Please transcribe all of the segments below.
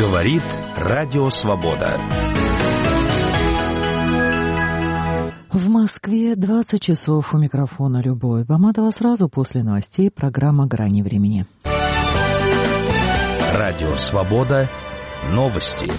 Говорит Радио Свобода. В Москве 20 часов. У микрофона Любовь Баматова. Сразу после новостей программа «Грани времени». Радио Свобода. Новости.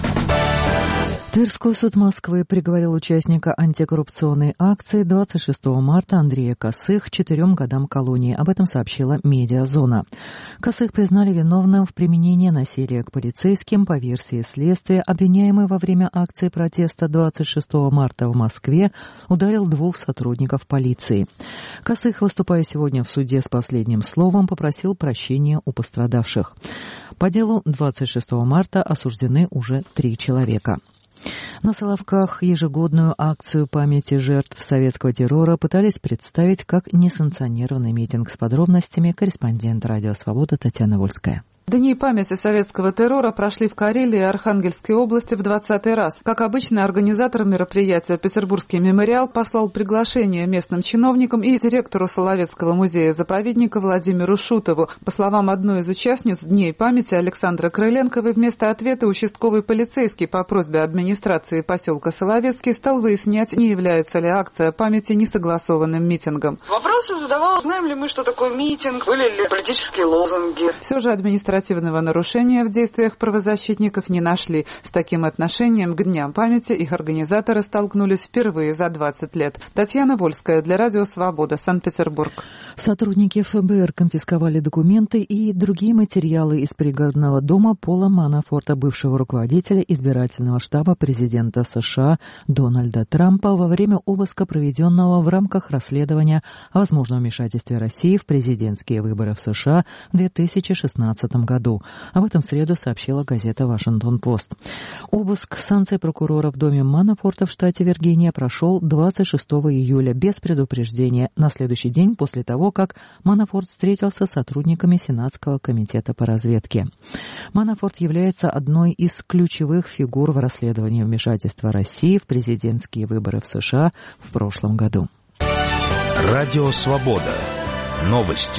Тверской суд Москвы приговорил участника антикоррупционной акции 26 марта Андрея Косых к 4 годам колонии. Об этом сообщила «Медиазона». Косых признали виновным в применении насилия к полицейским. По версии следствия, обвиняемый во время акции протеста 26 марта в Москве ударил 2 сотрудников полиции. Косых, выступая сегодня в суде с последним словом, попросил прощения у пострадавших. По делу 26 марта осуждены уже 3 человека. На Соловках ежегодную акцию памяти жертв советского террора пытались представить как несанкционированный митинг. С подробностями корреспондент «Радио Свобода» Татьяна Вольская. Дни памяти советского террора прошли в Карелии и Архангельской области в 20-й раз. Как обычно, организатор мероприятия «Петербургский мемориал» послал приглашение местным чиновникам и директору Соловецкого музея-заповедника Владимиру Шутову. По словам одной из участниц Дней памяти Александры Крыленковой, вместо ответа участковый полицейский по просьбе администрации поселка Соловецкий стал выяснять, не является ли акция памяти несогласованным митингом. Вопросы задавал, знаем ли мы, что такое митинг, были ли политические лозунги. Все же административного нарушения в действиях правозащитников не нашли. С таким отношением к Дням памяти их организаторы столкнулись впервые за 20 лет. Татьяна Вольская для Радио Свобода, Санкт-Петербург. Сотрудники ФБР конфисковали документы и другие материалы из пригородного дома Пола Манафорта, бывшего руководителя избирательного штаба президента США Дональда Трампа, во время обыска, проведенного в рамках расследования о возможном вмешательстве России в президентские выборы в США в 2016 году. Об этом в среду сообщила газета «Вашингтон-Пост». Обыск станции прокурора в доме Манафорта в штате Виргиния прошел 26 июля без предупреждения, на следующий день после того, как Манафорт встретился с сотрудниками Сенатского комитета по разведке. Манафорт является одной из ключевых фигур в расследовании вмешательства России в президентские выборы в США в прошлом году. Радио Свобода. Новости.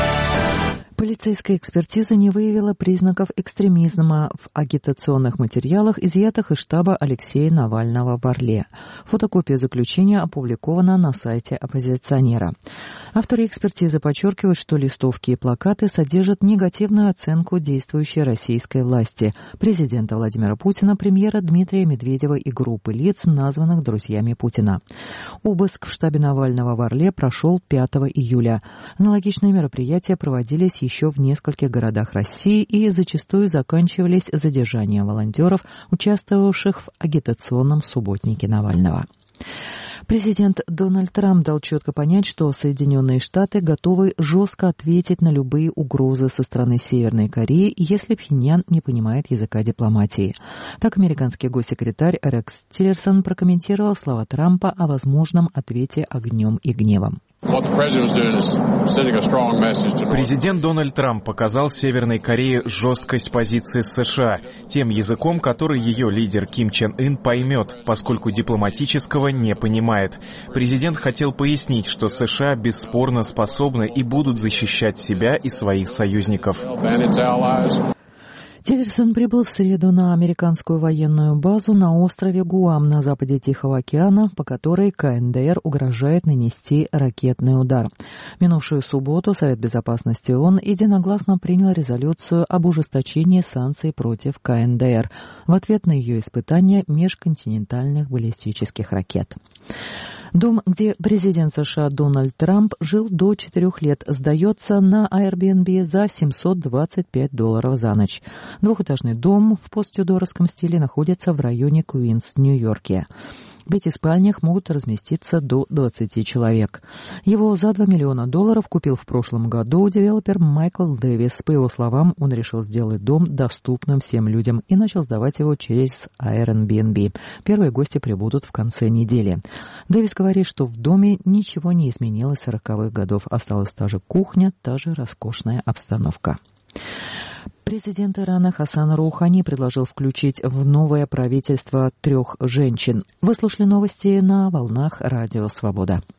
Полицейская экспертиза не выявила признаков экстремизма в агитационных материалах, изъятых из штаба Алексея Навального в Орле. Фотокопия заключения опубликована на сайте оппозиционера. Авторы экспертизы подчеркивают, что листовки и плакаты содержат негативную оценку действующей российской власти, президента Владимира Путина, премьера Дмитрия Медведева и группы лиц, названных друзьями Путина. Обыск в штабе Навального в Орле прошел 5 июля. Аналогичные мероприятия проводились еще в нескольких городах России и зачастую заканчивались задержанием волонтеров, участвовавших в агитационном субботнике Навального. Президент Дональд Трамп дал четко понять, что Соединенные Штаты готовы жестко ответить на любые угрозы со стороны Северной Кореи, если Пхеньян не понимает языка дипломатии. Так американский госсекретарь Рекс Тиллерсон прокомментировал слова Трампа о возможном ответе огнем и гневом. Президент Дональд Трамп показал Северной Корее жесткость позиции США тем языком, который ее лидер Ким Чен Ын поймет, поскольку дипломатического не понимает. Президент хотел пояснить, что США бесспорно способны и будут защищать себя и своих союзников. Тиллерсон прибыл в среду на американскую военную базу на острове Гуам на западе Тихого океана, по которой КНДР угрожает нанести ракетный удар. В минувшую субботу Совет Безопасности ООН единогласно принял резолюцию об ужесточении санкций против КНДР в ответ на ее испытания межконтинентальных баллистических ракет. Дом, где президент США Дональд Трамп жил до 4 лет, сдается на Airbnb за $725 за ночь. Двухэтажный дом в посттюдоровском стиле находится в районе Куинс, Нью-Йорке. В 5 спальнях могут разместиться до 20 человек. Его за $2 миллиона купил в прошлом году девелопер Майкл Дэвис. По его словам, он решил сделать дом доступным всем людям и начал сдавать его через Airbnb. Первые гости прибудут в конце недели. Дэвис говорит, что в доме ничего не изменилось с 40-х годов. Осталась та же кухня, та же роскошная обстановка. Президент Ирана Хасан Роухани предложил включить в новое правительство 3 женщин. Вы слушали новости на волнах Радио Свобода.